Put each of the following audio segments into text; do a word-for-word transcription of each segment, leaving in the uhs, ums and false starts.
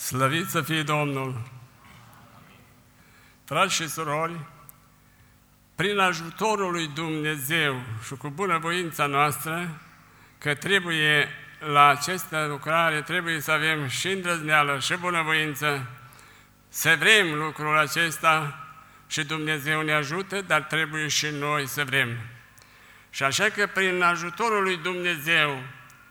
Slăvit să fie Domnul! Frați și surori, prin ajutorul lui Dumnezeu și cu bunăvoința noastră, că trebuie la această lucrare, trebuie să avem și îndrăzneală și bunăvoință, să vrem lucrul acesta și Dumnezeu ne ajută, dar trebuie și noi să vrem. Și așa că prin ajutorul lui Dumnezeu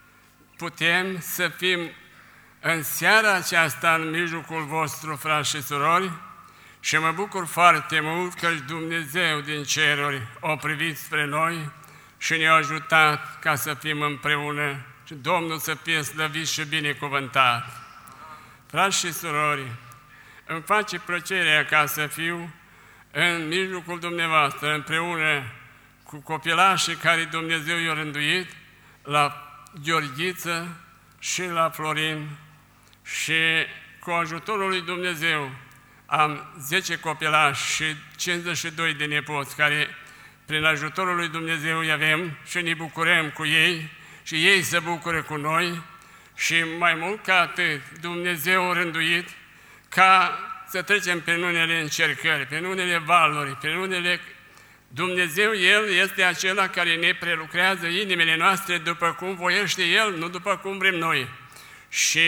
putem să fim în seara aceasta în mijlocul vostru, frați și surori, și mă bucur foarte mult că Dumnezeu din ceruri a privit spre noi și ne-a ajutat ca să fim împreună și Domnul să fie slăvit și binecuvântat. Frați și surori, îmi face plăcerea ca să fiu în mijlocul dumneavoastră, împreună cu copilașii care Dumnezeu i-a rânduit, la Gheorghiță și la Florin, și cu ajutorul lui Dumnezeu am zece copilași și cincizeci și doi de nepoți, care prin ajutorul lui Dumnezeu îi avem și ne bucurăm cu ei și ei se bucură cu noi și mai mult ca atât, Dumnezeu a rânduit ca să trecem prin unele încercări, prin unele valuri, prin unele... Dumnezeu, El este acela care ne prelucrează inimile noastre după cum voiește El, nu după cum vrem noi. Și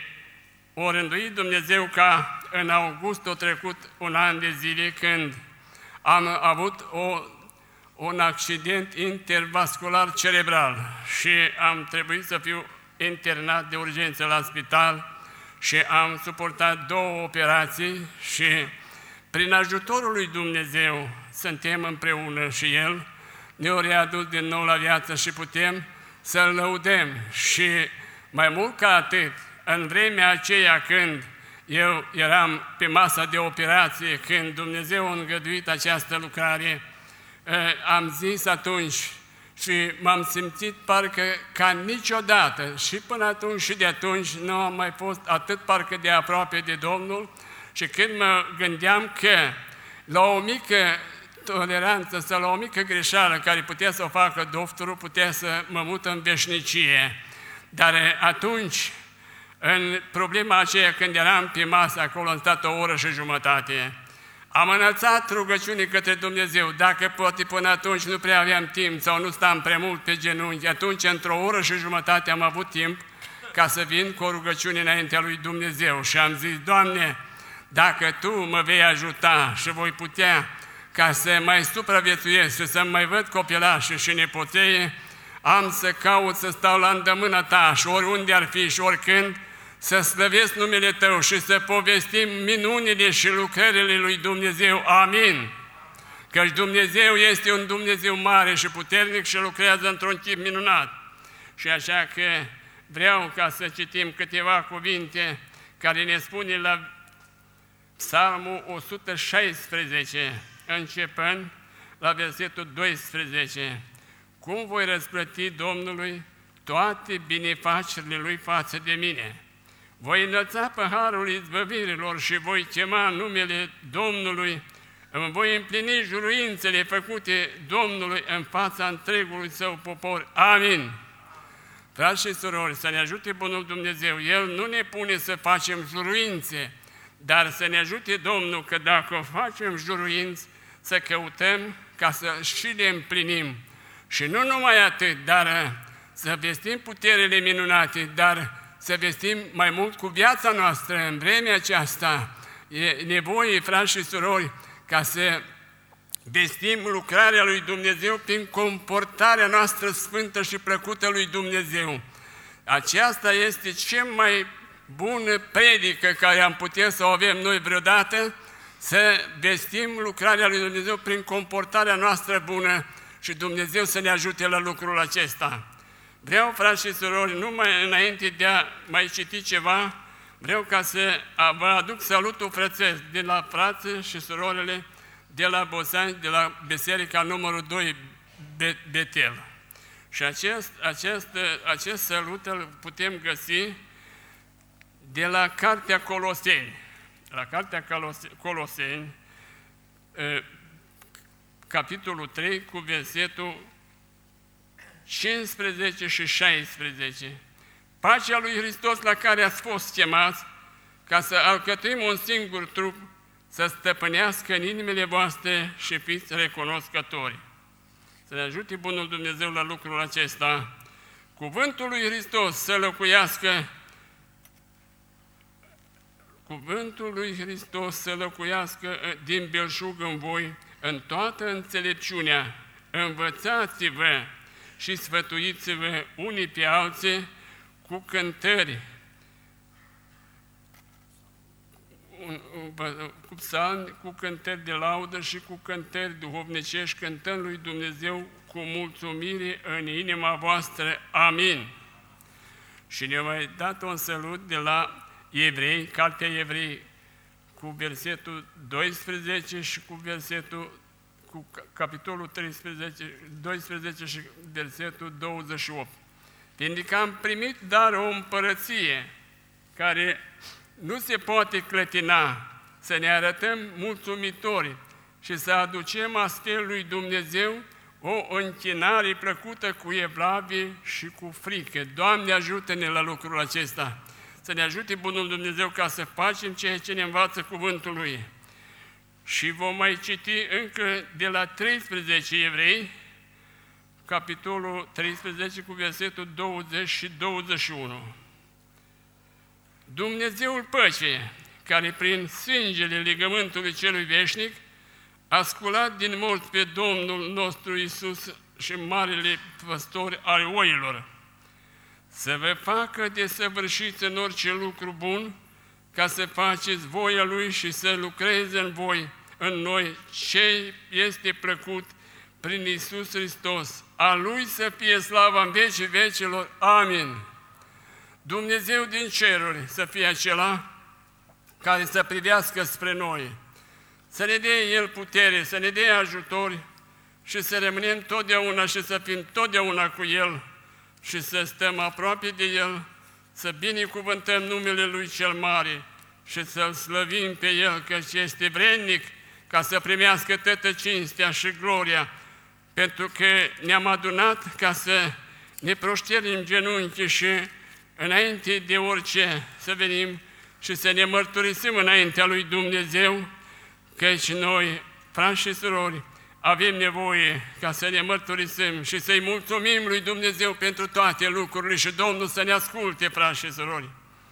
o rânduit Dumnezeu ca în august a trecut un an de zile când am avut o, un accident intervascular cerebral și am trebuit să fiu internat de urgență la spital și am suportat două operații și prin ajutorul lui Dumnezeu suntem împreună și El ne-a readus din nou la viață și putem să-L lăudăm. Și mai mult ca atât, în vremea aceea când eu eram pe masa de operație, când Dumnezeu a îngăduit această lucrare, am zis atunci și m-am simțit parcă ca niciodată și până atunci și de atunci nu am mai fost atât parcă de aproape de Domnul și când mă gândeam că la o mică toleranță sau la o mică greșeală care putea să o facă doctorul, putea să mă mut în veșnicie. Dar atunci, în problema aceea, când eram pe masă, acolo am stat o oră și jumătate, am înălțat rugăciuni către Dumnezeu. Dacă poate până atunci nu prea aveam timp sau nu stam prea mult pe genunchi, atunci într-o oră și jumătate am avut timp ca să vin cu o rugăciune înaintea lui Dumnezeu. Și am zis, Doamne, dacă Tu mă vei ajuta și voi putea ca să mai supraviețuiesc și să mai văd copilașii și nepoței, am să caut să stau la îndemâna Ta și oriunde ar fi și oricând, să slăvesc numele Tău și să povestim minunile și lucrările lui Dumnezeu. Amin! Căci Dumnezeu este un Dumnezeu mare și puternic și lucrează într-un chip minunat. Și așa că vreau ca să citim câteva cuvinte care ne spune la Psalmul o sută șaisprezece, începând la versetul doisprezece. Cum voi răsplăti Domnului toate binefacerile Lui față de mine? Voi înălța păharul izbăvirilor și voi chema numele Domnului, îmi voi împlini juruințele făcute Domnului în fața întregului Său popor. Amin! Frați și surori, să ne ajute Bunul Dumnezeu. El nu ne pune să facem juruințe, dar să ne ajute Domnul că dacă facem juruinți, să căutăm ca să și le împlinim. Și nu numai atât, dar să vestim puterile minunate, dar să vestim mai mult cu viața noastră în vremea aceasta. E nevoie, frați și surori, ca să vestim lucrarea lui Dumnezeu prin comportarea noastră sfântă și plăcută lui Dumnezeu. Aceasta este cea mai bună predică care am putea să o avem noi vreodată, să vestim lucrarea lui Dumnezeu prin comportarea noastră bună și Dumnezeu să ne ajute la lucrul acesta. Vreau, frați și surori, numai înainte de a mai citi ceva, vreau ca să vă aduc salutul frățesc de la frații și surorile de la Bosani, de la Biserica numărul doi, Betel. Și acest, acest, acest salut îl putem găsi de la Cartea Coloseni. La Cartea Coloseni, capitolul trei, cu versetul cincisprezece și șaisprezece. Pacea lui Hristos la care ați fost chemați ca să alcătuim un singur trup, să stăpânească în inimile voastre și fiți recunoscători. Să ne ajute Bunul Dumnezeu la lucrul acesta. Cuvântul lui Hristos să locuiască, Cuvântul lui Hristos să locuiască din belșug în voi, în toată înțelepciunea. Învățați-vă și sfătuiți-vă unii pe alții cu cântări, cu psalmi, cu cântări de laudă și cu cântări duhovnicești, cântând lui Dumnezeu cu mulțumire în inima voastră. Amin. Și ne-a mai dat un salut de la Evrei, Cartea Evrei, cu versetul doisprezece și cu versetul, cu capitolul treisprezece, doisprezece și versetul douăzeci și opt. Fiindcă am primit dar o împărăție care nu se poate clătina, să ne arătăm mulțumitori și să aducem astfel lui Dumnezeu o închinare plăcută cu evlavie și cu frică. Doamne, ajută-ne la lucrul acesta, să ne ajute Bunul Dumnezeu ca să facem ceea ce ne învață cuvântul Lui. Și vom mai citi încă de la treisprezece Evrei, capitolul treisprezece cu versetul douăzeci și douăzeci și unu. Dumnezeul păcii, care prin sângele legământului celui veșnic a sculat din morți pe Domnul nostru Iisus și marele păstor al oilor, să vă facă desăvârșiți în orice lucru bun, ca să faceți voia Lui și să lucreze în voi, în noi, ce este plăcut prin Iisus Hristos. A Lui să fie slava în vecii vecilor. Amin. Dumnezeu din ceruri să fie acela care să privească spre noi, să ne dea El putere, să ne dea ajutor și să rămânem totdeauna și să fim totdeauna cu El și să stăm aproape de El, să binecuvântăm numele Lui cel mare și să-L slăvim pe El, căci este vrednic ca să primească toată cinstea și gloria, pentru că ne-am adunat ca să ne proșternim genunchii și înainte de orice să venim și să ne mărturisim înaintea lui Dumnezeu, căci noi, frați și surori, avem nevoie ca să ne mărturisim și să-i mulțumim lui Dumnezeu pentru toate lucrurile și Domnul să ne asculte, frați și surori.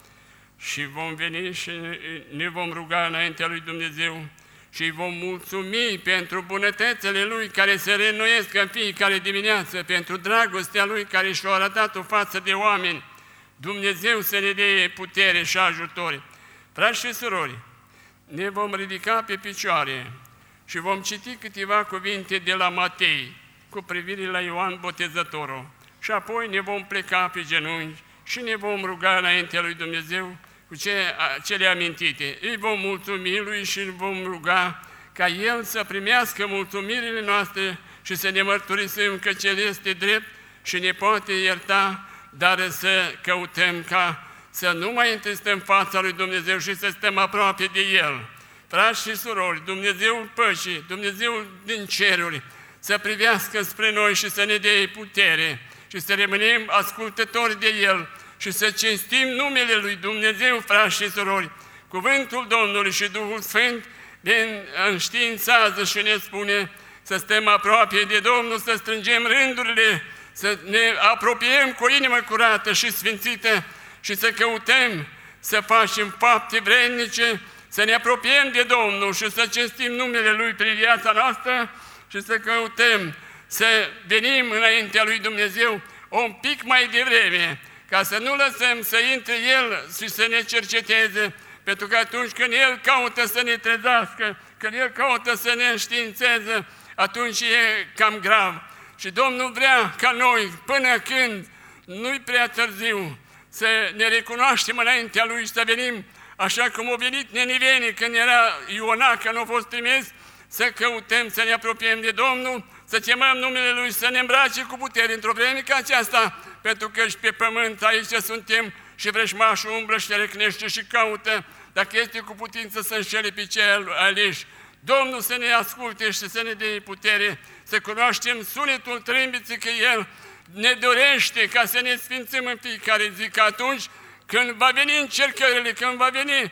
Și vom veni și ne vom ruga înaintea lui Dumnezeu și îi vom mulțumi pentru bunătățile Lui care se reînnoiesc în fiecare dimineață, pentru dragostea Lui care și-a arătat-o față de oameni. Dumnezeu să ne dea putere și ajutor. Frați și surori, ne vom ridica pe picioare și vom citi câteva cuvinte de la Matei cu privire la Ioan Botezătorul și apoi ne vom pleca pe genunchi și ne vom ruga înaintea lui Dumnezeu cu cele amintite. Îi vom mulțumi Lui și îl vom ruga ca El să primească mulțumirile noastre și să ne mărturisim că Cel este drept și ne poate ierta, dar să căutăm ca să nu mai întristăm fața lui Dumnezeu și să stăm aproape de El. Frați și surori, Dumnezeul păcii, Dumnezeul din ceruri, să privească spre noi și să ne dea putere și să rămânem ascultători de El și să cinstim numele Lui Dumnezeu, frați și surori. Cuvântul Domnului și Duhul Sfânt ne înștiințează și ne spune să stăm aproape de Domnul, să strângem rândurile, să ne apropiem cu o inimă curată și sfințită și să căutăm să facem fapte vrednice, să ne apropiem de Domnul și să cinstim numele Lui prin viața noastră și să căutăm să venim înaintea Lui Dumnezeu un pic mai devreme, ca să nu lăsăm să intre El și să ne cerceteze, pentru că atunci când El caută să ne trezească, când El caută să ne înștiințeze, atunci e cam grav. Și Domnul vrea ca noi, până când nu-i prea târziu, să ne recunoaștem înaintea Lui și să venim, așa cum au venit nenivenii când era Iona, că nu a fost trimis, să căutăm, să ne apropiem de Domnul, să chemăm numele Lui, să ne îmbrace cu putere într-o vreme ca aceasta, pentru că și pe pământ aici suntem și vrăjmașul umblă și recnește și caută, dacă este cu putință să înșele pe cei aleși. Domnul să ne asculte și să ne dea putere, să cunoaștem sunetul trâmbiței, că El ne dorește ca să ne sfințim în fiecare zi, că atunci când va veni încercările, când va veni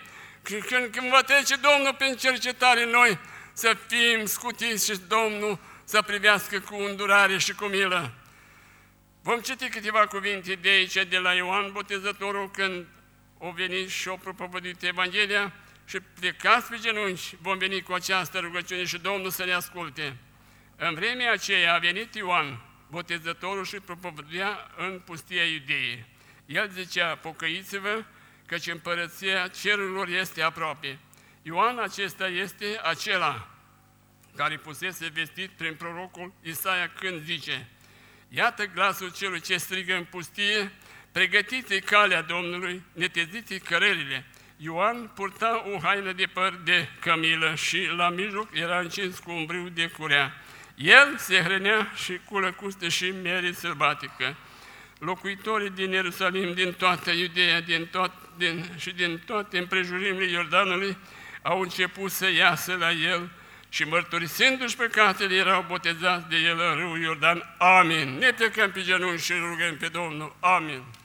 Când, când va trece Domnul prin cercetare, noi să fim scutiți și Domnul să privească cu îndurare și cu milă. Vom citi câteva cuvinte de aici, de la Ioan Botezătorul, când o venit și o propovăduit Evanghelia și plecați pe genunchi, vom veni cu această rugăciune și Domnul să ne asculte. În vremea aceea a venit Ioan Botezătorul și propovăduia în pustia Iudeii. El zicea, pocăiți-vă, căci împărăția cerurilor este aproape. Ioan acesta este acela care pusese vestit prin prorocul Isaia când zice, iată glasul celui ce strigă în pustie, pregătiți calea Domnului, neteziți cărările. Ioan purta o haină de păr de cămilă și la mijloc era încins cu un briu de curea. El se hrănea și cu lăcuste și miere sălbatică. Locuitorii din Ierusalim, din toată Iudeea din tot, din, și din toate împrejurimile Iordanului au început să iasă la el și mărturisindu-și păcatele erau botezați de el în râul Iordan. Amin. Ne plecăm pe genunchi și rugăm pe Domnul. Amin.